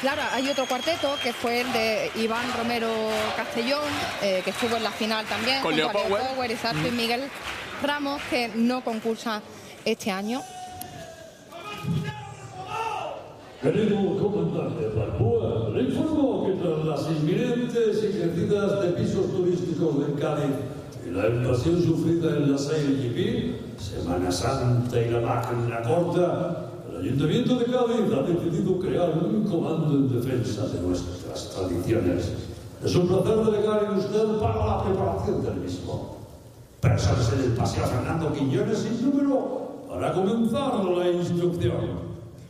Claro, hay otro cuarteto que fue el de Iván Romero Castellón, que estuvo en la final también, con junto Leo a Leo Power. Power, exacto, y Miguel Ramos, que no concursa este año. Querido comandante Balboa, le informo que tras las inminentes y crecidas de pisos turísticos de Cádiz y la inflación sufrida en la SailGP, Semana Santa y la máquina corta, el Ayuntamiento de Cádiz ha decidido crear un comando en defensa de nuestras tradiciones. Es un placer delegar en usted para la preparación del mismo. Personas en el Paseo Fernando Quiñones sin número para comenzar la instrucción.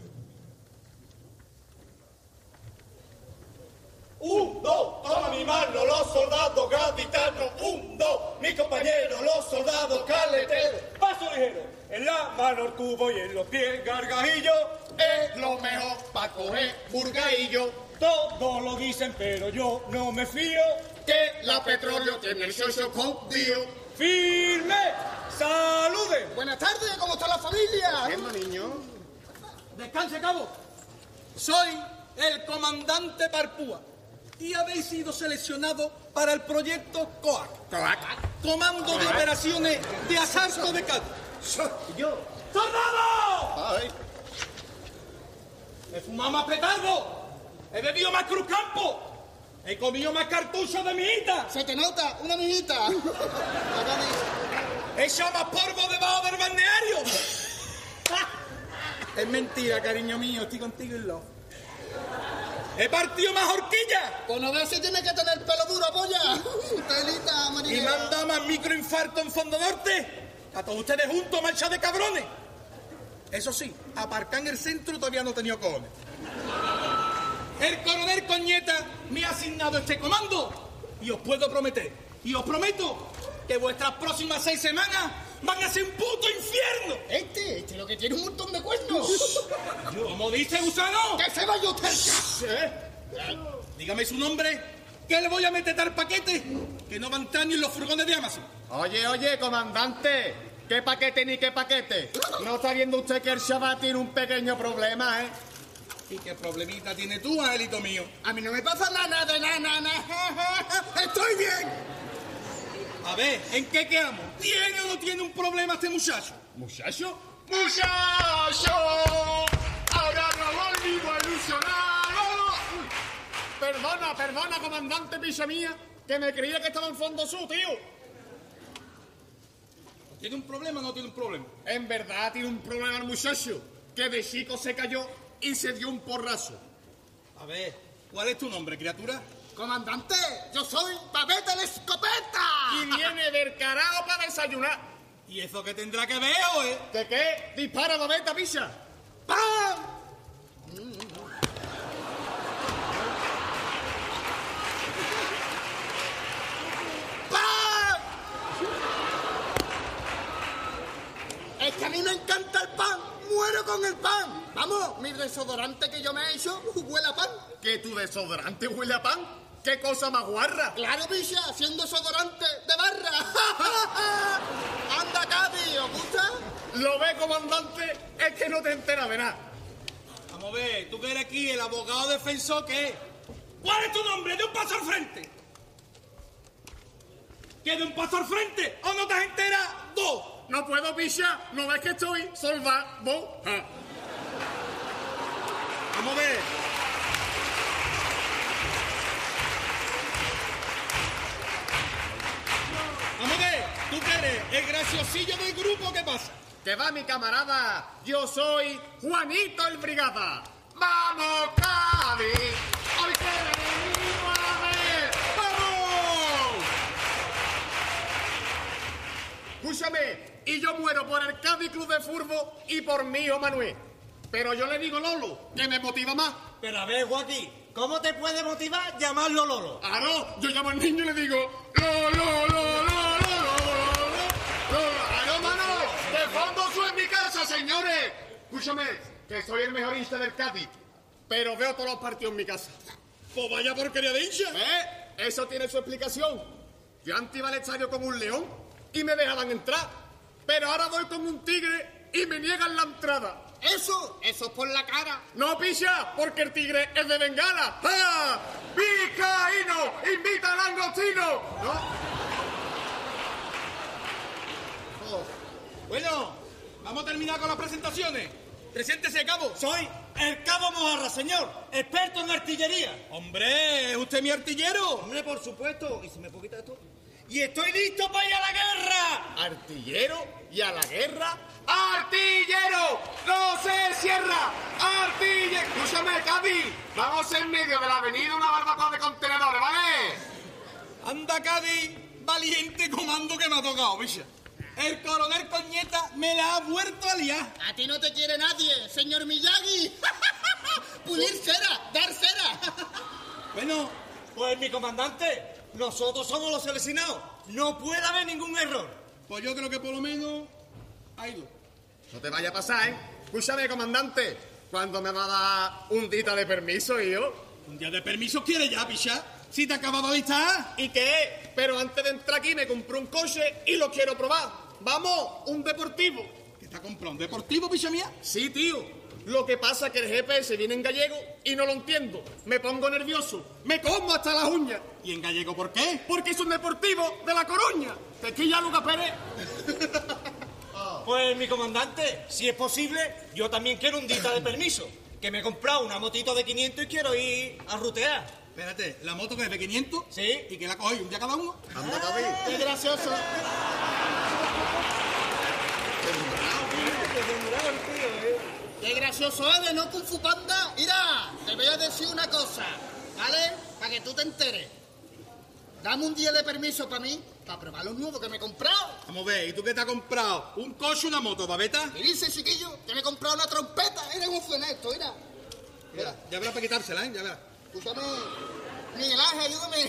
1, 2, toma mi mano los soldados gaditanos. 1, 2, mis compañeros los soldados carreteros. Paso ligero, en la mano el cubo y en los pies gargajillo. Es lo mejor para coger burgaillo. Todos lo dicen, pero yo no me fío. Que la petróleo tiene el socio jodido. ¡Firme! ¡Saluden! Buenas tardes, ¿cómo está la familia? Bien, niño. Descanse, cabo. Soy el comandante Parpúa y habéis sido seleccionados para el proyecto COAC. Comando de Operaciones de Asalto de Cádiz. Yo. ¡Soldado! Ay. He fumado más petardo. He bebido más cruzcampo. He comido más cartuchos de mijita. Se te nota, una mijita. He echado más polvo debajo del balneario. Es mentira, cariño mío, estoy contigo en lo. He partido más horquilla. Pues no veas si tiene que tener pelo duro, polla. Telita, Y marinera. me han dado más microinfarto en Fondo Norte. A todos ustedes juntos, marcha de cabrones. Eso sí, aparcar en el centro todavía no he tenido cojones. El coronel Coñeta me ha asignado este comando. Y os puedo prometer, y os prometo, que vuestras próximas 6 semanas van a ser un puto infierno. Este lo que tiene un montón de cuernos. ¿Cómo dice, gusano? ¡Que se vaya usted! Dígame su nombre, que le voy a meter tal paquete que no va a entrar ni en los furgones de Amazon. Oye, comandante, ¿qué paquete ni qué paquete? ¿No está viendo usted que el chaval tiene un pequeño problema, ¿Y qué problemita tiene tú, Angelito mío? A mí no me pasa nada de nada. Estoy bien. A ver, ¿en qué quedamos? ¿Tiene o no tiene un problema este muchacho? ¿Muchacho? ¡Muchacho! ¡Ahora no volvivo a ilusionar! Perdona, comandante picha mía, que me creía que estaba en fondo su, tío. ¿Tiene un problema o no tiene un problema? En verdad tiene un problema el muchacho, que de chico se cayó y se dio un porrazo. A ver, ¿cuál es tu nombre, criatura? Comandante, yo soy Babeta la Escopeta. Y viene del carajo para desayunar. ¿Y eso qué tendrá que ver, oe? ¿De qué? Dispara, babeta, picha. ¡Pam! ¡Pam! Es que a mí me encanta el pan. Muero con el pan. Vamos, mi desodorante que yo me he hecho huele a pan. ¿Que tu desodorante huele a pan? ¡Qué cosa más guarra! Claro, picha, haciendo desodorante de barra. Anda, Cádiz, ¿os gusta? Lo ve, comandante, es que no te enteras de nada. Vamos a ver, tú que eres aquí el abogado defensor, ¿qué es? ¿Cuál es tu nombre? ¡De un paso al frente! ¿Que de un paso al frente o no te has enterado? No puedo, picha, ¿no ves que estoy solvado? Vamos a ver. Vamos a ver, tú que eres el graciosillo del grupo, ¿qué pasa? Que va, mi camarada, yo soy Juanito el Brigada. ¡Vamos, Cádiz! ¡Hoy que venimos a ver! ¡Vamos! Escúchame, y yo muero por el Cádiz Club de Fútbol y por mi hijo Manuel. Pero yo le digo Lolo, que me motiva más. Pero a ver, Joaquín, ¿cómo te puede motivar llamarlo Lolo? Ah, no, yo llamo al niño y le digo Lolo. ¡Aló, mano! ¡De fondo su en mi casa, señores! Escúchame, que soy el mejor hincha del Cádiz, pero veo todos los partidos en mi casa. Pues vaya porquería de hincha. Eso tiene su explicación. Yo antes iba al estadio como un león y me dejaban entrar, pero ahora voy como un tigre y me niegan la entrada. Eso es por la cara. No, picha, porque el tigre es de Bengala. ¡Ah! ¡Vizcaíno! ¡Invita al langostino! ¿No? Oh. Bueno, vamos a terminar con las presentaciones. Preséntese, cabo. Soy el Cabo Mojarra, señor, experto en artillería. Hombre, ¿es usted mi artillero? Hombre, por supuesto. ¿Y si me puedo quitar esto? Y estoy listo para ir a la guerra. ¿Artillero? ¿Y a la guerra? ¡Artillero! ¡No se cierra! ¡Artillero! Escúchame, Cádiz. Vamos en medio de la avenida una barbacoa de contenedores, ¿vale? Anda, Cádiz, valiente comando que me ha tocado, bicha. El coronel Coñeta me la ha vuelto a liar. A ti no te quiere nadie, señor Miyagi. Pulir cera, dar cera. Bueno, Pues mi comandante, nosotros somos los seleccionados. No puede haber ningún error. pues yo creo que por lo menos ha ido. No te vaya a pasar, ¿eh? Escúchame, comandante. ¿Cuándo me va a dar un día de permiso, hijo? ¿Un día de permiso quiere ya, picha? Si te acabas de alistar. ¿Y qué? Pero antes de entrar aquí me compré un coche y lo quiero probar. Vamos, un deportivo. ¿Qué te ha comprado? ¿Un deportivo, picha mía? Sí, tío. Lo que pasa es que el GPS viene en gallego y no lo entiendo. Me pongo nervioso. Me como hasta las uñas. ¿Y en gallego por qué? Porque es un deportivo de La Coruña. Tequilla Luca Pérez. Pues mi comandante, si es posible, yo también quiero un día de permiso. Que me he comprado una motito de 500 y quiero ir a rutear. Espérate, ¿la moto que es de 500? Sí. ¿Y que la cogéis un día cada uno? Anda, David. Qué gracioso. Qué gracioso es de no Kung Fu Panda. Mira, te voy a decir una cosa, ¿vale? Para que tú te enteres. Dame un día de permiso para mí, para probar los nuevos que me he comprado. Vamos a ver, ¿y tú qué te has comprado? ¿Un coche o una moto, babeta? Y dice, chiquillo, que me he comprado una trompeta. Mira cómo suena esto, mira. Mira, ya verás para quitársela, ¿eh? Ya verás. Escúchame, Miguel Ángel, ayúdame.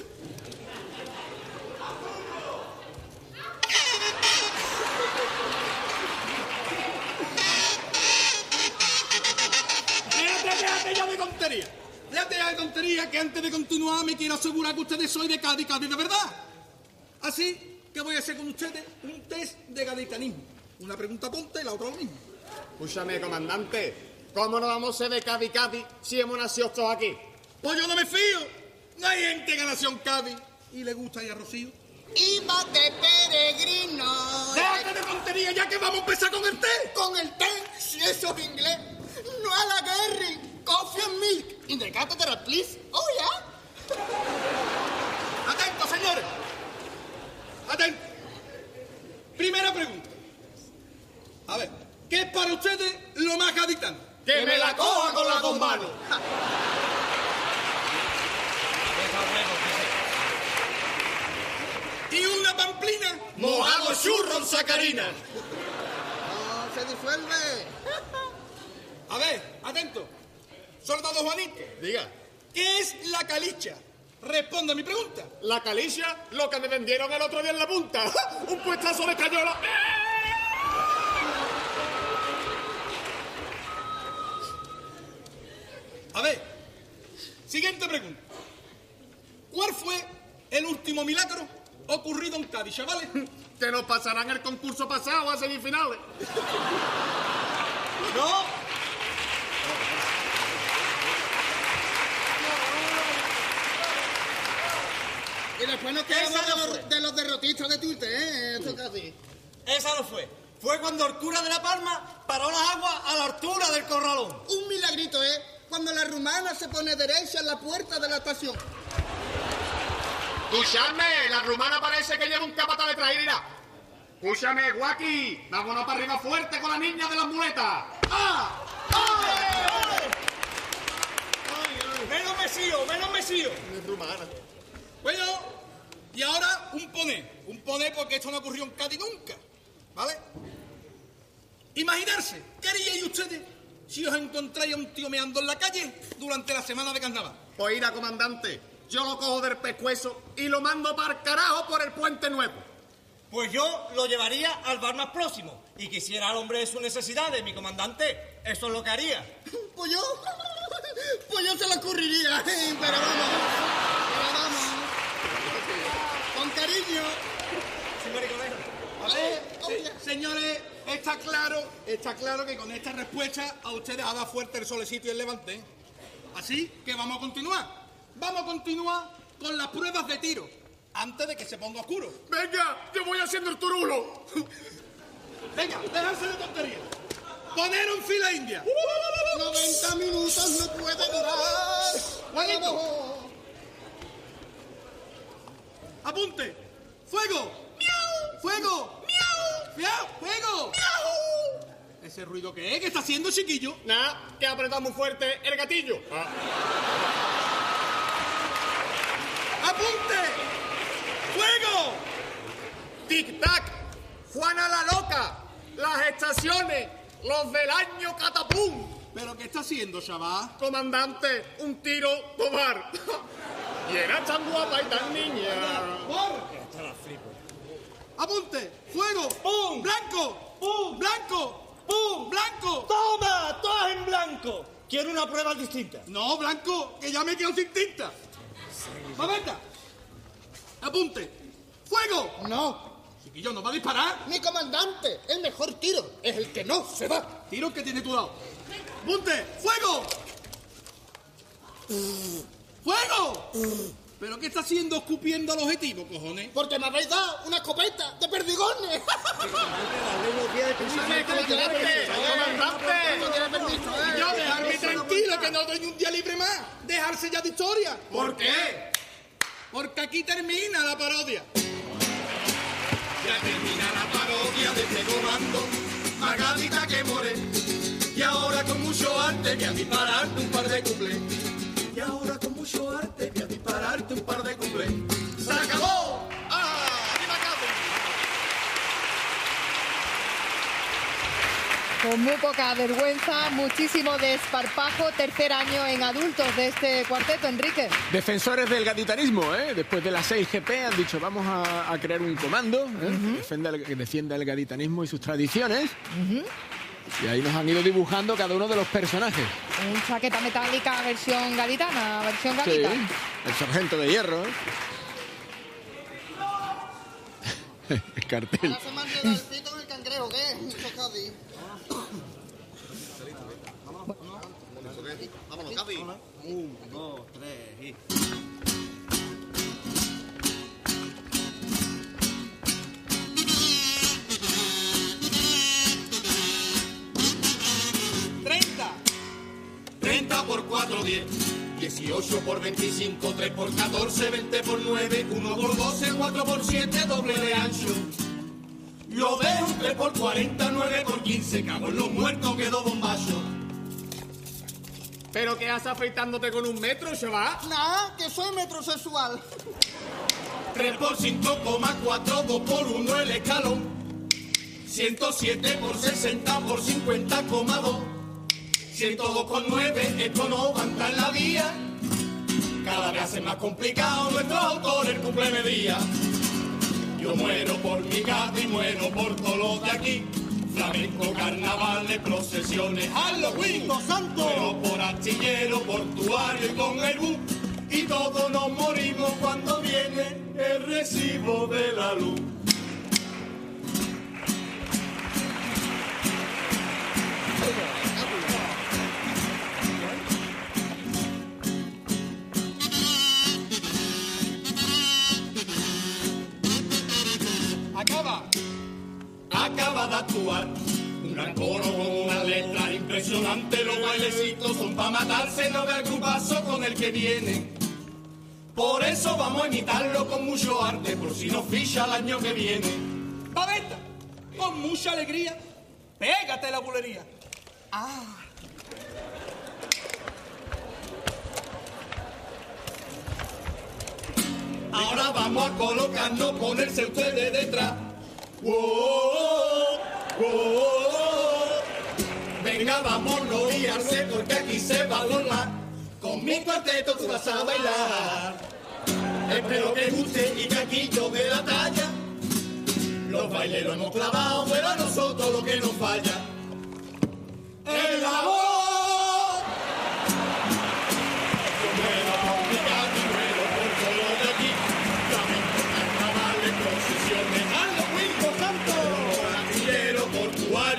Déjate ya de tontería. Déjate ya de tontería, que antes de continuar me quiero asegurar que ustedes soy de Cádiz, Cádiz de verdad. Así que voy a hacer con ustedes un test de gaditanismo. Una pregunta tonta y la otra lo mismo. Escúchame, comandante. ¿Cómo no vamos a ser de Cádiz, Cádiz, si hemos nacido todos aquí? Pues yo no me fío. No hay gente que nació en Cádiz y le gusta ir a Rocío. Iba de peregrino. Déjate de tontería ya que vamos a empezar con el té. Con el té, si eso es inglés. No a la guerra. Coffee and milk. In the cathedral, please. Oh, yeah. Atentos, señores. Atentos. Primera pregunta. A ver, ¿qué es para ustedes lo más gaditano? Que me la coja con las dos manos. ¿Y una pamplina? Mojado churro en sacarina. No, se disuelve. A ver, atento. Soldado Juanito. Diga. ¿Qué es la calicha? Responda a mi pregunta. La calicia, lo que me vendieron el otro día en la punta. Un puestazo de cayola. A ver, siguiente pregunta. ¿Cuál fue el último milagro ocurrido en Cádiz, chavales? Que nos pasarán el concurso pasado a semifinales. No. Y después nos quedamos de los derrotistas de Twitter, ¿eh? Esto casi. Esa no fue. Fue cuando el cura de La Palma paró las aguas a la altura del corralón. Un milagrito, ¿eh? Cuando la rumana se pone derecha en la puerta de la estación. Escúchame, la rumana parece que lleva un capataz de traída. Escúchame, Guaki. Vámonos para arriba fuerte con la niña de las muletas. ¡Ah! Menos mesío. Es rumana. Bueno, y ahora un poné. Un poné porque esto no ocurrió en Cádiz nunca. ¿Vale? Imaginarse, ¿qué haríais ustedes si os encontráis a un tío meando en la calle durante la semana de carnaval? Pues mira, comandante, yo lo cojo del pescuezo y lo mando para el carajo por el Puente Nuevo. Pues yo lo llevaría al bar más próximo y quisiera al hombre de sus necesidades, mi comandante. Eso es lo que haría. Pues yo se lo ocurriría, pero vamos. Con cariño. Sí, mariconero. ¿Vale? Señores, Está claro que con esta respuesta a ustedes ha dado fuerte el solecito y el levante. Así que vamos a continuar. Vamos a continuar con las pruebas de tiro, antes de que se ponga oscuro. Venga, yo voy haciendo el turulo. Venga, dejarse de tonterías. Poner en fila india. 90 minutos no puede durar. Juanito. Apunte. ¡Fuego! ¡Miau! ¡Fuego! ¡Miau! ¡Miau! ¡Fuego! ¡Miau! ¿Ese ruido qué es? ¿Qué está haciendo, chiquillo? Nah, que ha apretado muy fuerte el gatillo. ¡Apunte! ¡Fuego! Tic-tac, Juana la loca, las estaciones, los del año catapum. ¿Pero qué está haciendo, chaval? Comandante, un tiro, tomar. Y era tan guapa y tan niña. ¡Apunte! ¡Fuego! ¡Pum! ¡Blanco! ¡Pum! ¡Blanco! ¡Pum! ¡Blanco! ¡Toma! ¡Todas en blanco! Quiero una prueba distinta. No, Blanco, que ya me quedo sin tinta. ¡Babeta! ¡Apunte! ¡Fuego! No, Chiquillo, ¿no va a disparar? mi comandante, el mejor tiro es el que no se va. Tiro que tiene tu lado. ¡Apunte! ¡Fuego! ¡Fuego! ¿Pero qué está haciendo escupiendo al objetivo, cojones? Porque me habéis dado una escopeta de perdigones. Comandante. No tiene permiso, ¿eh? Yo, dejarme tranquilo, que no doy ni un día libre más. Dejarse ya de historia. ¿Por qué? Porque aquí termina la parodia. Ya termina la parodia de este comando, Magadita que more. Y ahora con mucho arte voy a dispararte un par de cuplés. Y ahora con mucho arte voy a dispararte un par de cuplés. ¡Se acabó! ¡Ah! ¡Viva Cáceres! Con muy poca vergüenza, muchísimo desparpajo, tercer año en adultos de este cuarteto, Enrique. Defensores del gaditanismo, ¿eh? Después de la 6GP han dicho vamos a crear un comando que defienda el gaditanismo y sus tradiciones. Y ahí nos han ido dibujando cada uno de los personajes. Un chaqueta metálica versión gaditana, versión Sí, gadita. el sargento de hierro. El cartel. Ahora se me ha enredado el pito con el cangrejo, ¿qué? Mucho Cádiz. Vámonos, Cádiz. 1, 2, 3 y... por 4, 10. 18 por 25, 3 por 14, 20 por 9, 1 por 12, 4 por 7, doble de ancho. Lo dejo 3 por 40, 9 por 15, cago en los muertos, quedó bombacho. ¿Pero qué haces afeitándote con 1 metro, chaval? Nah, que soy metrosexual. 3 por 5,4, 2 por 1 el escalón. 107 por 60 por 50,2. 102,9, esto no va a entrar en la vía. Cada vez hace más complicado nuestro autor el cumpleaños. Yo muero por mi casa y muero por todos los de aquí. Flamenco, carnavales, procesiones, Halloween, santo. Muero por astillero, portuario y con el bus. Y todos nos morimos cuando viene el recibo de la luz. Acaba de actuar un gran coro con una letra impresionante. Los bailecitos son pa' matarse, no ve el grupazo con el que viene. Por eso vamos a imitarlo con mucho arte, por si nos ficha el año que viene. Babeta, con mucha alegría, pégate la bulería. Ahora vamos a colocarnos, ponerse ustedes detrás. ¡Wow! ¡Wow! Venga, vamos a liarse porque aquí se va a volar. Con mi cuarteto tú vas a bailar. Espero que guste y que aquí yo dé la talla. Los baileros hemos clavado, pero a nosotros lo que nos falla es la voz. Yo muero por mi casa y muero por todos los de aquí. Flamenco, carnavales, procesiones, Halloween, por santo. Por astillero, portuario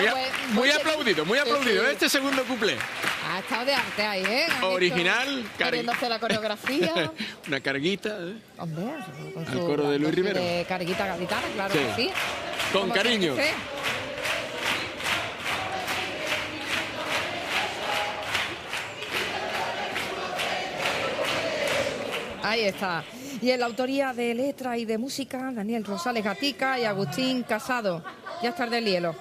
muy aplaudido, muy aplaudido. Sí. Este segundo cuplé. Ha estado de arte ahí, ¿eh? Han Original, hecho- queriéndose la coreografía. Una carguita, ¿eh? Hombre, con Al coro de Luis Rivero. De carguita gaditana, claro Sí. que sí. Con Como tiene cariño. que ser. Ahí está. Y en la autoría de letra y de música, Daniel Rosales Gatica y Agustín Casado. Ya es tarde el hielo.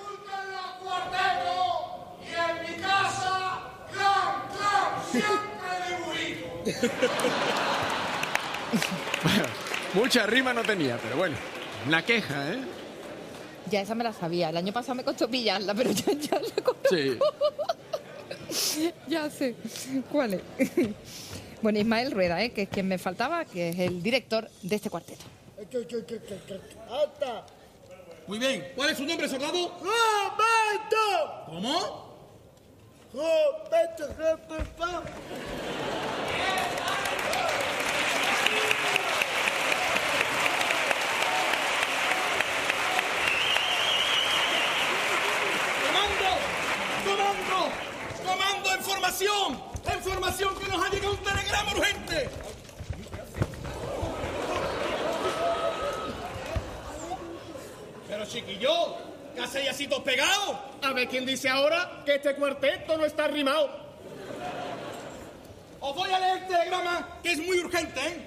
Y en mi casa, clan, siempre de burrito. Mucha rima no tenía, pero bueno. Una queja, ¿eh? Ya esa me la sabía. El año pasado me costó pillarla, pero ya la conozco. Sí. Ya sé cuál es. Bueno, Ismael Rueda, que es quien me faltaba, que es el director de este cuarteto. Muy bien. ¿Cuál es su nombre, soldado? ¡Roberto! ¿Cómo? ¡Roberto! ¡Comando! ¡Información! ¡Información que nos ha llegado un telegrama urgente! Pero chiquillo, ¿qué hacéis así todos pegados? A ver quién dice ahora que este cuarteto no está rimado. Os voy a leer el telegrama, que es muy urgente, ¿eh?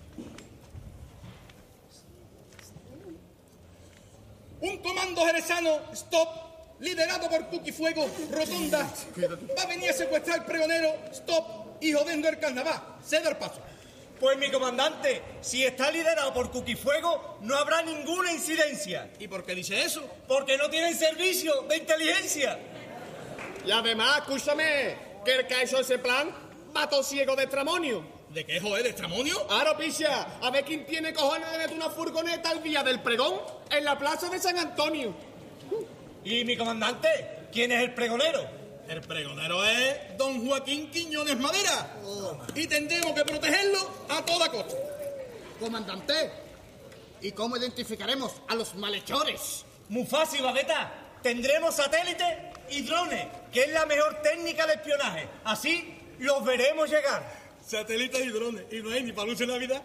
Un comando jerezano, stop, liderado por Cuqui Fuego, Rotonda, va a venir a secuestrar al pregonero, stop, y jodiendo el carnaval. Ceda el paso. Pues mi comandante, si está liderado por Cuqui Fuego, no habrá ninguna incidencia. ¿Y por qué dice eso? Porque no tienen servicio de inteligencia. Y además, escúchame, que el que ha hecho ese plan, vato ciego de tramonio. ¿De qué, joder, de extramonio? Ahora, picha, a ver quién tiene cojones de meter una furgoneta el día del pregón en la plaza de San Antonio. Y mi comandante, ¿quién es el pregonero? El pregonero es don Joaquín Quiñones Madera. Y tendremos que protegerlo a toda costa. Comandante, ¿y cómo identificaremos a los malhechores? Muy fácil, Babeta. Tendremos satélites y drones, que es la mejor técnica de espionaje. Así los veremos llegar. Satélites y drones. ¿Y no hay ni para luz en Navidad?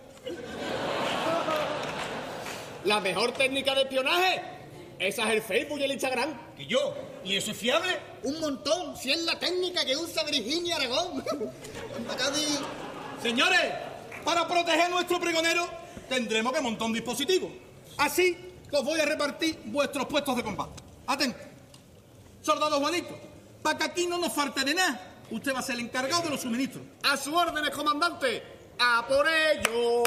La mejor técnica de espionaje, esa es el Facebook y el Instagram. ¿Y yo? ¿Y eso es fiable? Un montón, si es la técnica que usa Virginia Aragón. Anda, Cádiz. Señores, para proteger nuestro pregonero tendremos que montar un dispositivo. Así que os voy a repartir vuestros puestos de combate. Atentos. Soldado Juanito, para que aquí no nos falte de nada, usted va a ser el encargado de los suministros. A sus órdenes, comandante. ¡A por ello!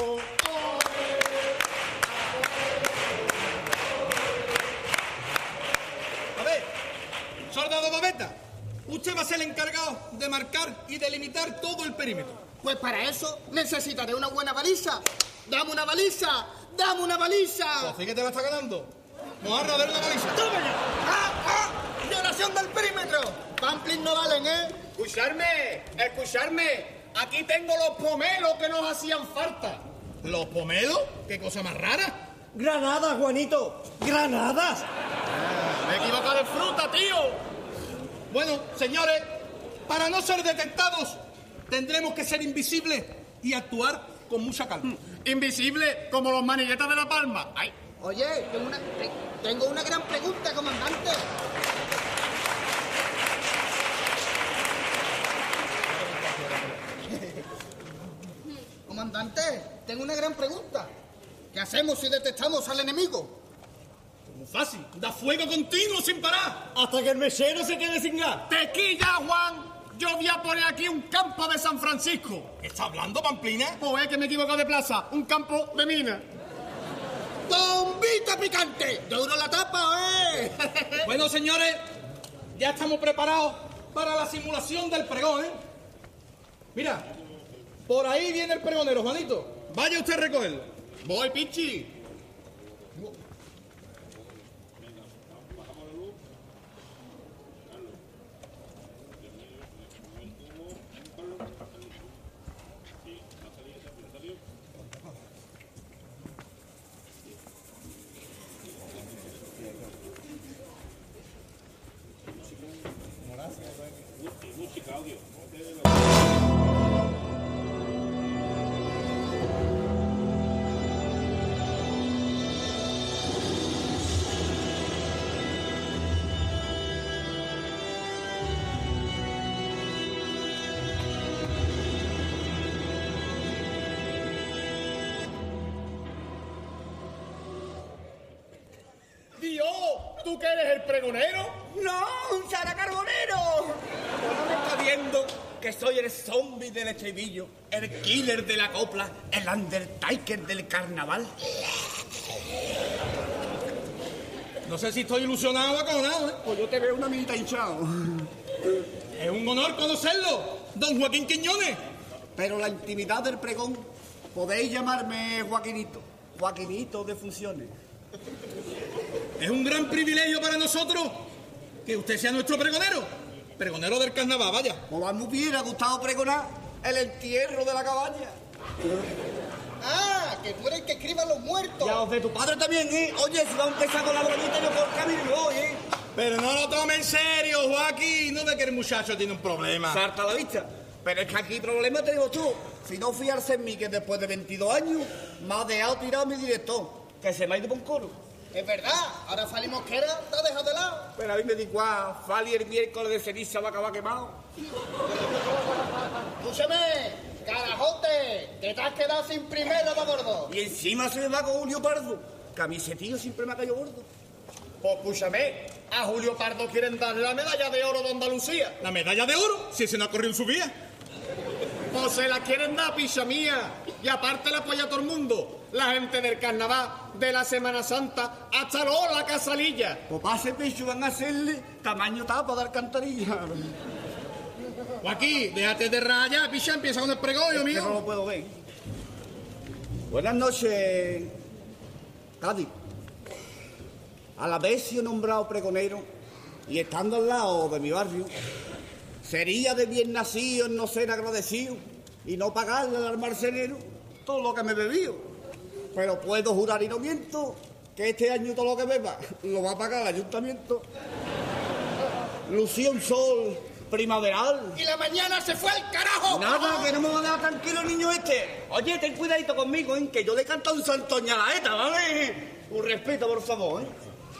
A ver, soldado Babeta, usted va a ser el encargado de marcar y delimitar todo el perímetro. Pues para eso necesitaré una buena baliza. ¡Dame una baliza! ¡Dame una baliza! Pues sí que te la está ganando. Vamos a ver la baliza. ¡Toma ya! ¡Ah! ¡Violación del perímetro! Pamplis no valen, ¿eh? Escucharme. Aquí tengo los pomelos que nos hacían falta. ¿Los pomelos? ¿Qué cosa más rara? ¡Granadas, Juanito! ¡Granadas! Me he equivocado de fruta, tío. Bueno, señores, para no ser detectados, tendremos que ser invisibles y actuar con mucha calma. Invisible como los maniguetas de La Palma. ¡Ay! Oye, tengo una gran pregunta, comandante. Comandante, tengo una gran pregunta. ¿Qué hacemos si detectamos al enemigo? Muy fácil. Da fuego continuo sin parar. Hasta que el mesero se quede sin gas. ¡Tequilla, Juan! Yo voy a poner aquí un campo de San Francisco. ¿Qué está hablando, Pamplina? Pues es que me he equivocado de plaza. Un campo de mina. ¡Bombita picante! ¡De uno la tapa, eh! Bueno, señores, ya estamos preparados para la simulación del pregón, ¿eh? Mira, por ahí viene el pregonero, Juanito. Vaya usted a recogerlo. Voy, Pichi. ¿Tú que eres el pregonero? ¡No, un Sara Carbonero! ¿No me está viendo que soy el zombie del estribillo, el killer de la copla, el Undertaker del carnaval? No sé si estoy ilusionado o aconado, ¿eh? Pues yo te veo una minita hinchado. Es un honor conocerlo, don Joaquín Quiñones. Pero la intimidad del pregón, podéis llamarme Joaquinito. Joaquinito de funciones. Es un gran privilegio para nosotros que usted sea nuestro pregonero. Pregonero del carnaval, vaya. Pues me hubiera gustado pregonar el entierro de la cabaña. Ah, que tú eres el que escriba los muertos. Ya os de tu padre también, ¿eh? Oye, si va a empezar con la bromita, yo por camino y voy, ¿eh? Pero no lo tome en serio, Joaquín. No ve que el muchacho tiene un problema. Salta a la vista. Pero es que aquí problema tenemos tú. Si no fiarse en mí, que después de 22 años me ha dejado tirado mi director, que se me ha ido por un coro. Es verdad, ahora Fali Mosquera te ha dejado de lado. Pero a mí me dijo, Fali el miércoles de ceniza va a acabar quemado. Escúchame, carajote, que te has quedado sin primero de bordo. Y encima se me va con Julio Pardo, que a mi setillo siempre me ha caído gordo. Pues escúchame, a Julio Pardo quieren darle la medalla de oro de Andalucía. ¿La medalla de oro? Si ese no ha corrido en su vía. Pues se la quieren dar, picha mía. Y aparte la apoya todo el mundo. La gente del carnaval, de la Semana Santa, hasta la Casalilla. Pues para ese pecho van a hacerle tamaño tapa de alcantarilla. Joaquín, déjate de raya, picha, empieza con el pregón, Que mío. no lo puedo ver. Buenas noches, Cádiz. A la vez he nombrado pregonero y estando al lado de mi barrio, sería de bien nacido en no ser agradecido y no pagarle al almacenero todo lo que me bebió. Pero puedo jurar y no miento que este año todo lo que beba lo va a pagar el ayuntamiento. Lucía un sol primaveral. Y la mañana se fue al carajo. Nada, que no me va a dejar tranquilo el niño este. Oye, ten cuidadito conmigo, ¿eh? Que yo le he cantado un santoñalaeta, ¿vale? Un respeto, por favor, ¿eh?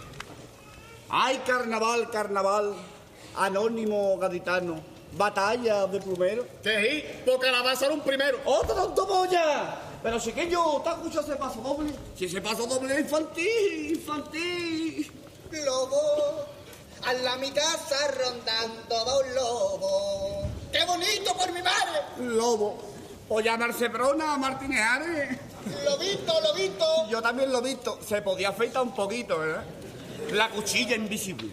Ay, carnaval, carnaval, anónimo gaditano, batalla de plumero. ¿Qué? Porque la va a ser un primero. ¡Otra tontopolla! Pero si que yo, ¿te escuchado ese paso doble? Si ese paso doble es infantil, infantil. Lobo, a la mi casa rondando va un lobo. ¡Qué bonito por mi madre! Lobo. O llamarse Brona, Martínez Ares. Lobito, lobito. Yo también lo he visto. Se podía afeitar un poquito, ¿verdad? La cuchilla invisible.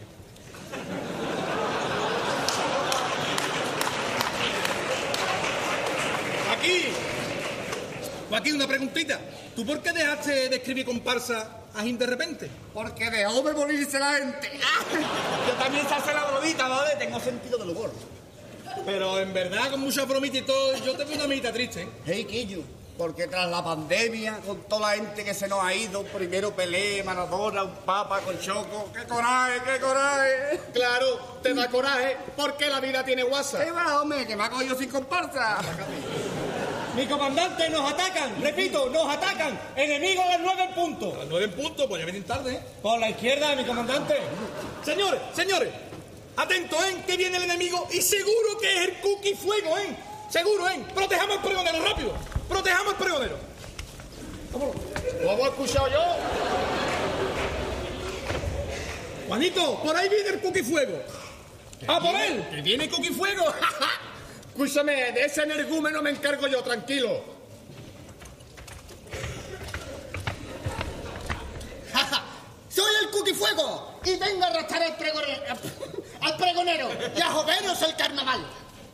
Joaquín, una preguntita. ¿Tú por qué dejaste de escribir comparsa así de repente? Porque dejó de morirse la gente. Yo también se hace la bromita, ¿vale? Tengo sentido del humor. Pero en verdad, con mucha bromita y todo, yo te veo una amiguita triste, ¿eh? Hey, Quillo, porque tras la pandemia, con toda la gente que se nos ha ido, primero Pelé, Maradona, un papa con Choco. ¡Qué coraje, qué coraje! Claro, te da coraje porque la vida tiene guasa. ¡Qué va, hombre, que me hago yo sin comparsa! Mi comandante, nos atacan, repito, nos atacan. Enemigos a las 9 en punto. A las 9 en punto, pues ya vienen tarde, ¿eh? Por la izquierda, mi comandante. Señores, atentos, ¿eh? Que viene el enemigo y seguro que es el Cookie Fuego, ¿eh? Seguro, ¿eh? Protejamos al pregonero, rápido. Protejamos al pregonero. Vámonos. ¿Lo hemos escuchado yo? Juanito, por ahí viene el Cookie Fuego. ¡A por él! ¿Que viene Cookie Fuego? Escúchame, de ese energúmeno me encargo yo, tranquilo. Soy el Cookie Fuego y vengo a arrastrar al pregonero y a joveros el carnaval.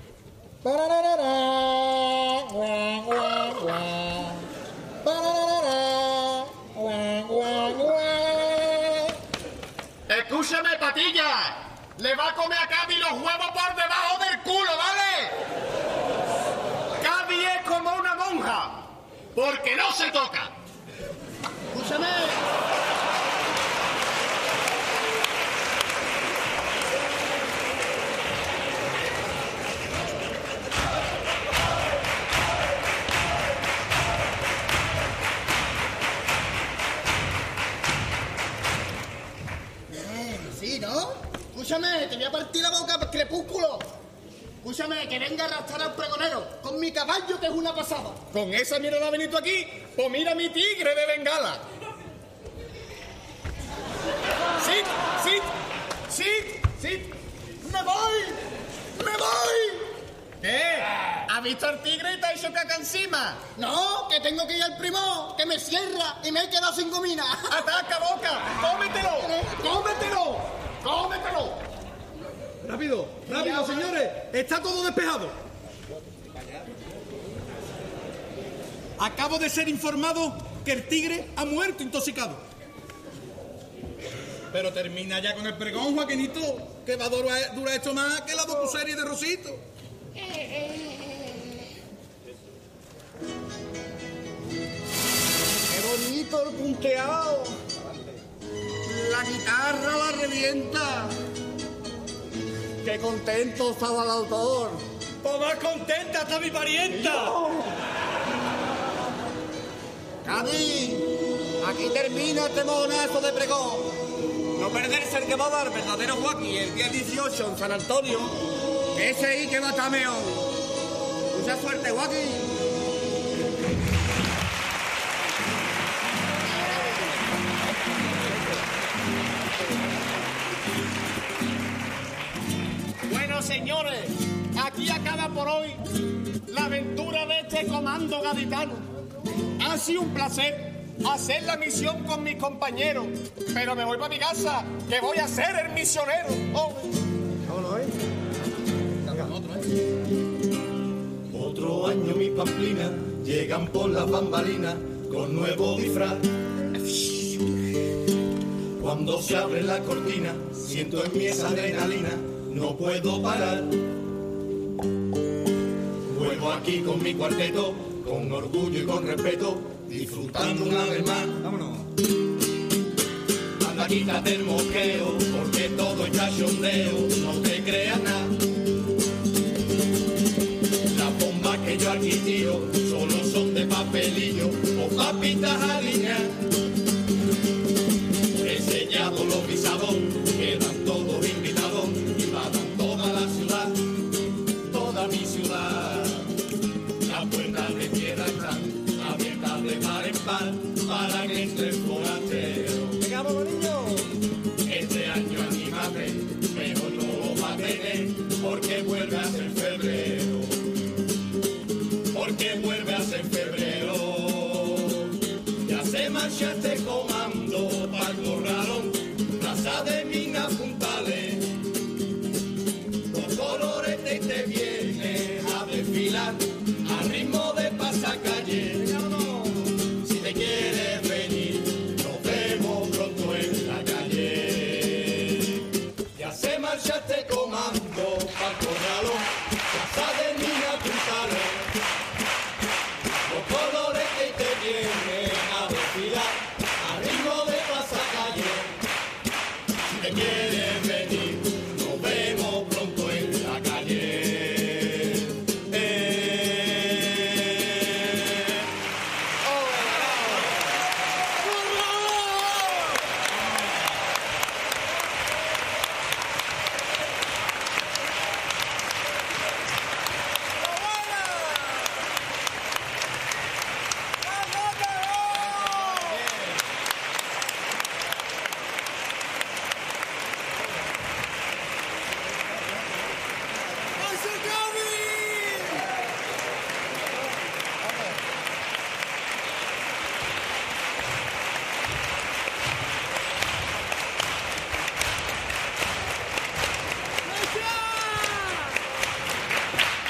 Escúchame, patilla. Le va a comer a Cádiz los huevos por debajo del culo, ¿vale? Cádiz es como una monja, porque no se toca. Escúchame. Sí, ¿no? Escúchame, te voy a partir la boca, crepúsculo. Escúchame, que venga a arrastrar al pregonero con mi caballo, que es una pasada. Con esa mierda ha venido aquí, pues mira mi tigre de Bengala. ¡Sí! ¡Me voy! ¿Qué? ¿Has visto el tigre y te ha hecho caca encima? No, que tengo que ir al primo, que me cierra y me he quedado sin gomina. ¡Ataca, boca! ¡Cómetelo! Rápido, señores. Está todo despejado. Acabo de ser informado que el tigre ha muerto intoxicado. Pero termina ya con el pregón, Joaquinito, que va a durar esto más que la docuserie de Rosito. ¡Qué bonito el punteado! La guitarra la revienta. ¡Qué contento estaba el autor! Pues más contenta está mi parienta. ¡Cádiz! Aquí termina este monazo de pregón. No perderse el que va a dar verdadero Joaquín el día 18 en San Antonio. Ese ahí que va a estar meón. Mucha suerte, Joaquín. Bueno, señores, aquí acaba por hoy la aventura de este comando gaditano. Ha sido un placer hacer la misión con mis compañeros, pero me voy para mi casa, que voy a ser el misionero. Otro año mis pamplinas llegan por las bambalinas con nuevo disfraz. Cuando se abre la cortina, siento en mí esa adrenalina, no puedo parar. Vuelvo aquí con mi cuarteto, con orgullo y con respeto, disfrutando una vez más. Vámonos. Anda, quítate el mosqueo, porque todo es cachondeo, no te creas nada. Las bombas que yo aquí tiro solo son de papelillo o papitas alineadas. He sellado los visados, quedan todos invitados, invadan toda la ciudad, toda mi ciudad. Las puertas de tierra están abiertas de par en par para que entre el forastero. Este año anímate, mejor no lo va a tener, porque vuelve a ser febrero. Porque vuelve a ser febrero. Ya se marcha este comando pa'l corralón, plaza de minas puntales. Los colores de te viene a desfilar al ritmo de pasacalle. Si te quieres venir, nos vemos pronto en la calle. Ya se marcha este comando pa'l corralón, plaza de minas puntales. Los colores que te vienen a desfilar al ritmo de pasacalle. Si te quieres venir, nos vemos pronto en la calle.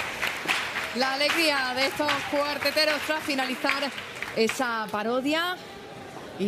La alegría de estos cuarteteros tras finalizar esa parodia